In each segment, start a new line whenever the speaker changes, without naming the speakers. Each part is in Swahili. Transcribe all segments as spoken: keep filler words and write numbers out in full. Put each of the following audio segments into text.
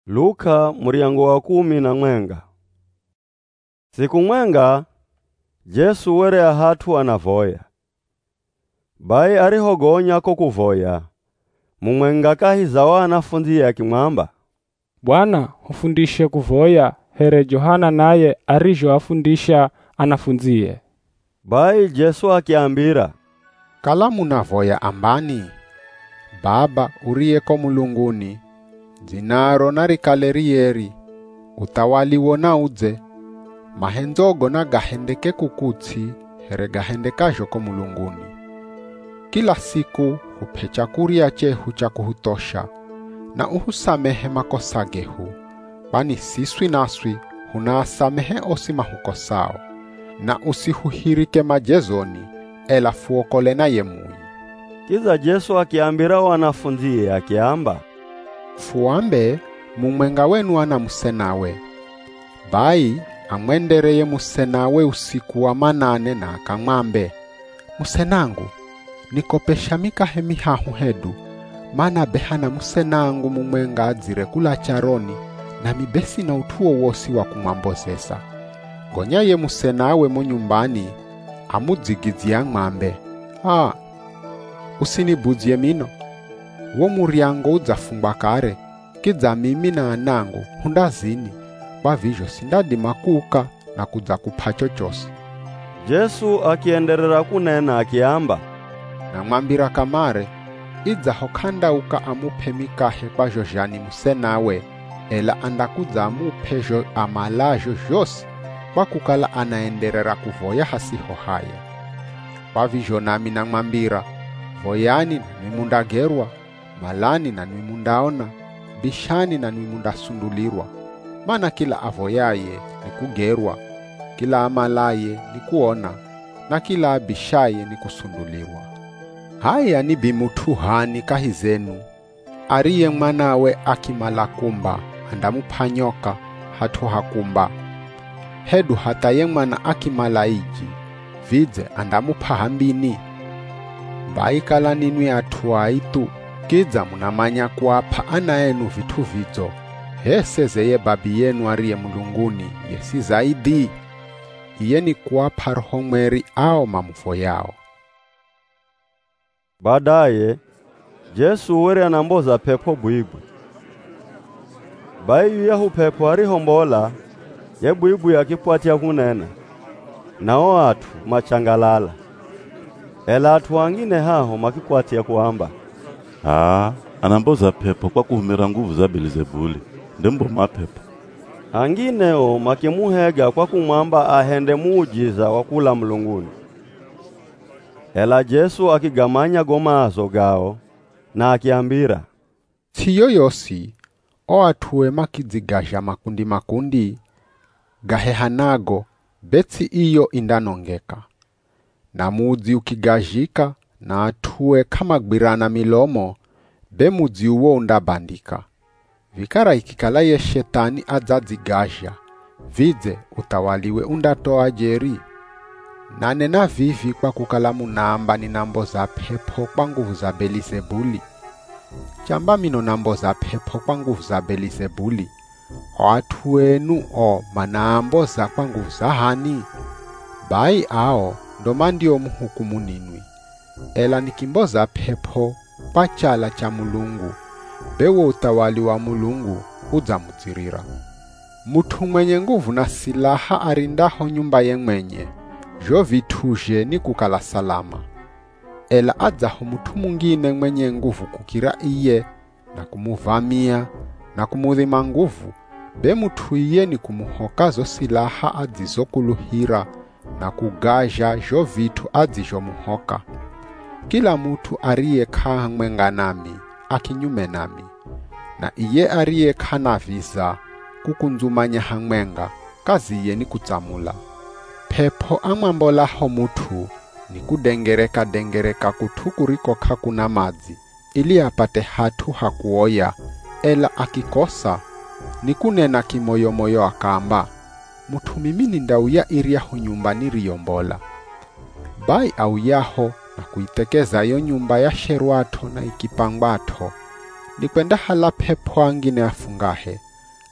Luka muriango wa kumi na mwenga. Siku mwenga, Jesu were ahatu anavoya. Bai arihogonya ko kuvoya. Mumwenga kahiza wa wanafunzi yake mwamba,
Bwana, hufundishe kuvoya, here Johana naye arijo afundisha anafunzie.
Bai Jesu akiambira,
Kala munavoya ambani? Baba uriyeko mulunguni, zinaro na rikalerieri, utawaliwo na udze, mahenzogo na gahendeke kukutsi, here gahendekajo ko mulunguni. Kila siku hupecha kuria chehu cha kuhutosha, na uhusamehe makosa gehu, bani siswi naswi hunasamehe osi mahukosao, na usihuhirike majezoni, ela fuokole na yemui.
Kiza Jesu akiambira wanafunzi akiamba,
Fuambe mumwenga wenu ana musenawe. Bai amwendereye musenawe usiku wa manane na akamwambe, Musenangu, nikopesha mikahe mihahu hedu, mana behana musenangu mumwenga adzire kula charoni, na mibesi na utuo wosi wa kumwambozesa. Gonya ye musenawe mo nyumbani, amudzigizi ya ng'ambe, Ah, usinibudzie mino. Wo muriango udzafungwa kare, kidza mimi na anangu hundazini, kwa vizho sindadi makuka na kudza kupacho chose.
Jesu akienderera kunena akiamba,
Na mwambira kamare, idza hokanda uka amupe mikahe kwa jojani musenawe, ela andakudza amupe amalajo jose, kwa kukala anaenderera kuvoya hasiho haya. Kwa vizho nami na mwambira, voyani na nwimundagerwa, malani na nwimundaona, bishani na nwimundasunduliwa. Mana kila avoyaye ni kugerwa, kila amalaye ni kuona, na kila abishaye ni kusunduliwa. Haya ni bimutuhani kahizenu, ariye mwanawe akimalakumba, andamupanyoka hatu hakumba. Hedu hata ye mwana akimalaiji, vidze andamupahambini. Baikala ninwi atua itu, kidza munamanya kuapa anaenu vitu vidzo. Heseze ye babi yenu ariye mulunguni, yesi zaidi. Iye ni kuapa roho mweri ao mamufo yao.
Baadaye Jesu were anamboza pepo bwibwi. Bai yahu pepo arihombola, ye bwibwi akipwatia kunena. Nao atu machangalala. Ela atu wangine haho makikwatia kuamba,
Ah, anamboza pepo kwa kuhumira nguvu za Belzebuli, ndembo mapepo.
Angineo makimuhega kwa kumwamba ahende muujiza wa kula mlunguni. Ela Jesu akigamanya gomazo gao, na akiambira,
Tiyo yosi, o atuwe makidzigasha makundi makundi, gahehanago, betsi iyo indanongeka. Na mudzi ukigajika, na atuwe kama gbirana milomo, be mudzi uwo undabandika. Vikara ikikala ye shetani adzadzigasha, vidze utawaliwe undatoa jeri. Nanena vivi kwa kukala munamba ni nambo za pepo kwa nguvu za Belzebuli. Chamba mino nambo za pepo kwa nguvu za Belzebuli, watu wenu o manambo za kwa nguvu za hani. Bai ao ndoma ndio mhukumu ninwi. Ela nikimboza pepo kwa chala cha mulungu, bewo utawali wa mulungu udzamudzirira. Mutu mwenye nguvu na silaha arindaho nyumba ye mwenye, jo vituje ni kukala salama. Ela adzaho mutu mungine mwenye nguvu kukira iye, na kumuvamia, na kumudhima nguvu, be mutu iye ni kumuhokazo silaha adzizo kuluhira, na kugaja jo vitu adzijo muhoka. Kila mutu ariye kaa mwenga nami, akinyume nami, na iye ariye kana viza, kukunzumanya hangmenga, kazi iye ni kutsamula. Pepo amwambola ho mutu, ni kudengereka dengereka kutukuriko kakuna madzi, ili apate hatu hakuoya, ela akikosa, ni kunena kimoyo moyo akamba, mutu mimi nindauya iriaho nyumba niriyombola. Bai au yaho, na kuitekeza yo nyumba ya sherwato na ikipangbato, ni kwenda hala pepo angine afungahe,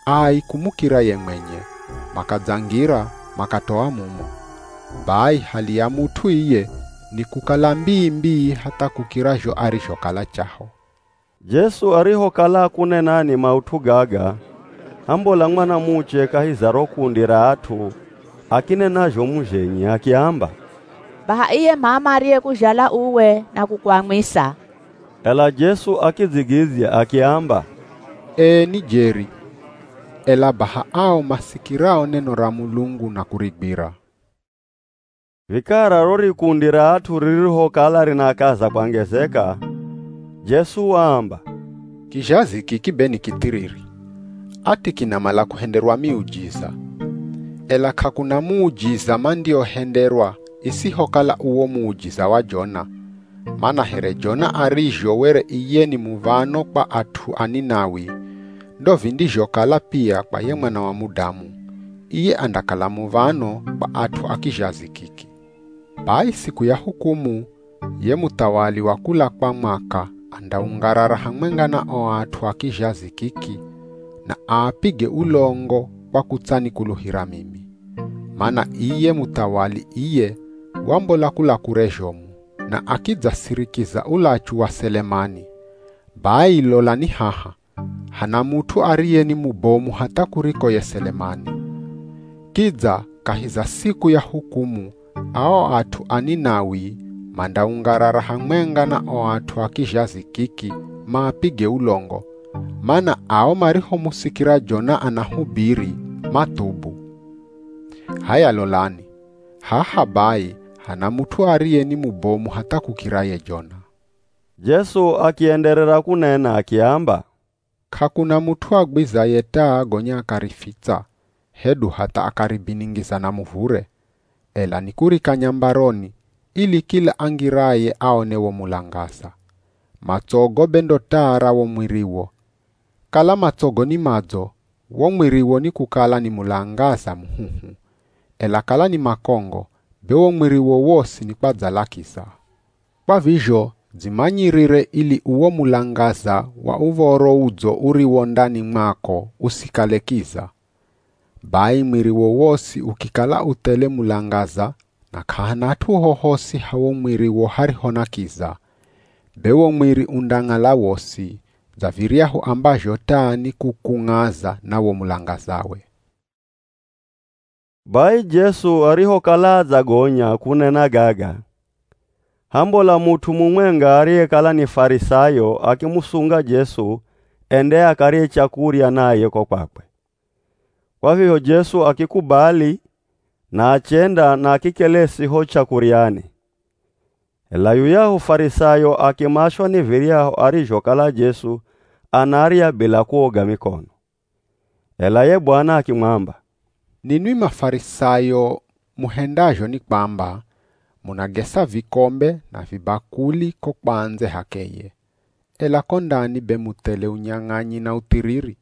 ai kumukira ye mwenye, makadzangira makatoa mumo. Bai hali ya mutu iye ni kukala mbii mbii hata kukirajo arisho kala chaho.
Jesu ariho kala kunenani mautu gaga, hambola mwana muche kahizaro kundira atu, akine najo mujenyi akiamba,
baha iye mama ariye kujala uwe na kukwamisa.
Ela Jesu akizigizia akiamba,
E ni jeri, ela baha ao masikirao neno ra Mulungu na kurigbira.
Vikara rori kundira atu ririho kala rinakaza kwangezeka, Jesu waamba,
Kijazi kikibeni kitiriri, ati kinamala kuhenderwa miujiza. Ela kakuna muujiza mandio henderwa isiho kala uwo muujiza wa Jona. Mana here Jona arijo were iye ni muvano kwa atu aninawi, ndo vindijo kala pia kwa ye mwana wa mudamu, iye andakala muvano kwa atu akijazi kiki. Bai siku ya hukumu, ye mutawali wa kula kwa mwaka, andaungarara hamwenga na o atu akijazi kiki, na aapige ulongo kwa kutsani kuluhira mimi. Mana iye mutawali iye, wambo la kula kurejomu, na akidza sirikiza ulachu wa Selemani. Bai lola ni haha, hana mutu ariye ni mubomu hata kuriko ye Selemani. Kidza kahiza siku ya hukumu, ao atu aninawi, mandaungarara hamwenga na o atu akijazi kiki, maapige ulongo. Mana ao mariho musikira Jona anahubiri, matubu. Haya lolani, haha bai, hana mutu ariye ni mubomu hata kukiraye Jona.
Jesu akienderera kunena akiamba,
Kakuna mutu agbiza yeta gonya akarifitsa, hedu hata akaribiningiza na muvure. Ela nikuri kanyambaroni, ili kila angiraye aone wo mulangasa. Matsogo bendo tara wo mwiriwo. Kala matsogo ni madzo, wo mwiriwo ni kukala ni mulangasa muhuhu. Ela kala ni makongo, bewo mwiriwo wosi ni kwa dzalakisa. Kwa vijo, zimanyirire ili uwo mulangasa wa uvoro udzo uriwo ndani mwako usikalekiza. Bai mwiriwo wosi ukikala utele mulangasa, na kahanatu hohosi hawo mwiriwo harihonakiza. Bewo mwiri undangala wosi, zaviriahu ambajo tani kukungaza na wo mulangazawe.
Bai Jesu ariho kala zagonya kunena gaga. Hambola mutu mumwenga ariye kala ni Farisayo akimusunga Jesu ende akarie chakuria naye kwa kwakwe. Kwa hivyo Jesu akikubali na achenda na akikelesi ho chakuriani. Ela yuyahu Farisayo akimashwa ni viriaho arijo kala Jesu anaria bila kuoga mikono. Ela ye Bwana akimwamba,
Ninwi Mafarisayo muhendajo ni kwamba munagesa vikombe na vibakuli ko kwanze hakeye. Ela kondani bemutele unyang'anyi na utiriri.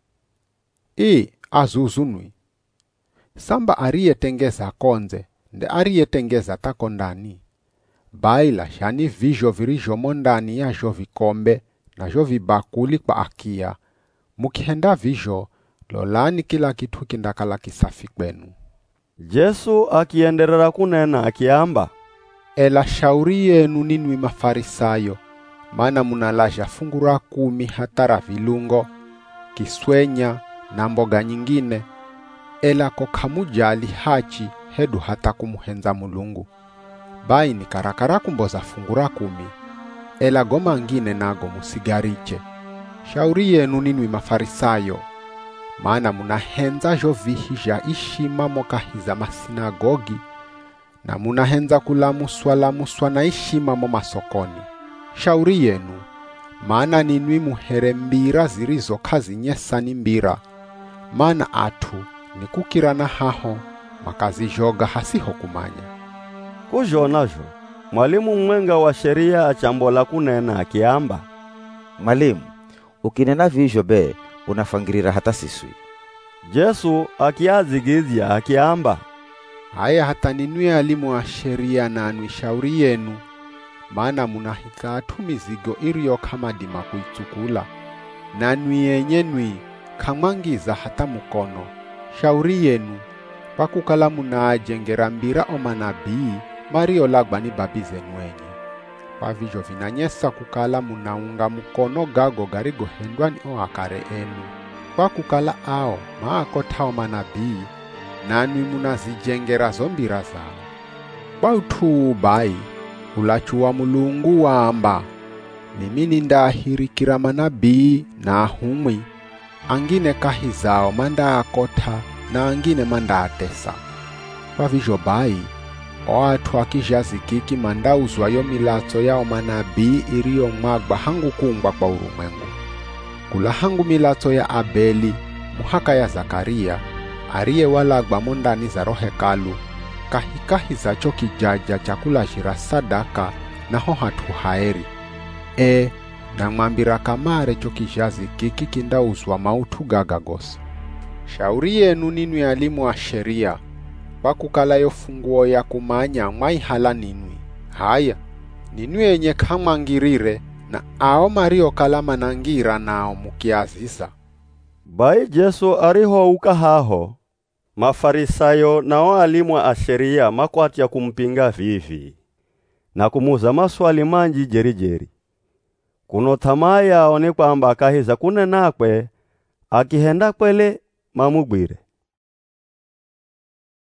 I azuzunwi. Samba ariye tengeza konze, nde ariye tengeza takondani. Baila shani vijo virijo mondani ya jo vikombe na jo vibakuli kwa akia. Mukihenda vijo, lolani kila kitu kindakala kisafi kwenu.
Jesu akienderera kunena akiamba,
Ela shauri yenu ninwi Mafarisayo, mana munalaja fungura kumi hatara vilungo, kiswenya na mboga nyingine, ela kokamujali hachi hedu hata kumuhenza Mulungu. Bai ni karakara kumboza fungura kumi, ela goma ngine nago musigariche. Shauri yenu ninwi Mafarisayo, maana munahenza jo vihija ishima mokahiza masinagogi, na munahenza kulamuswa lamuswa na ishima mo masokoni. Shauri yenu, maana ninwi muhere mbira zirizo kazi nyesa ni mbira, maana atu ni kukirana haho, makazi joga hasiho kumanya.
Kujonajo, mwalimu mwenga wa sheria achambola kunena akiamba,
Mwalimu, ukinena vijo be, unafangirira hata siswi.
Jesu akiazigizia akiamba,
Haya hata ninwi alimu wa sheria na anwi shauri yenu, maana munahika atu mizigo irio kama dima kuitukula, na nwi yenye nwi kamwangiza hata mukono. Shauri yenu, pakukala munajengera mbira omanabii mariolagwa ni babi zenu wenye. Pavivyo vinanyesa kukala munaunga mukono gago garigohendwa ni oakare enu. Pakukala ao maakota omanabii nanwi munazijengera zombira zao. Kwa utuu bai, ulachuwa Mulungu waamba, mimi nindahirikira manabii na ahumwi, angine kahi zao manda akota na angine manda atesa. Pavivyo bai, watu akijazi kiki manda uzwayo milato yao manabii irio mwagba hangu kuungwa kwa urumwengu. Kula hangu milato ya Abeli, muhaka ya Zakaria, ariye walagba mondani za rohekalu, kahikahi za choki jaja chakula jira sadaka na ho hatu haeri. E, na mwambira kamare choki jazi kiki kinda uzwa mautu gagagos. Shauri yenu ninwi alimu wa sheria, pakukala yo funguo ya kumanya mwai hala ninwi. Haya, ninwi enye kamangirire na ao mario kalama nangira nao mukiazisa.
Bai Yesu ariho ukahaho, Mafarisayo na walimu a sheria makwati ya kumpinga vivi, na kumuza maswali manji jeri jeri. Kuno tamaya one kwamba akahiza kunenakwe, akihenda kwele mamugwire.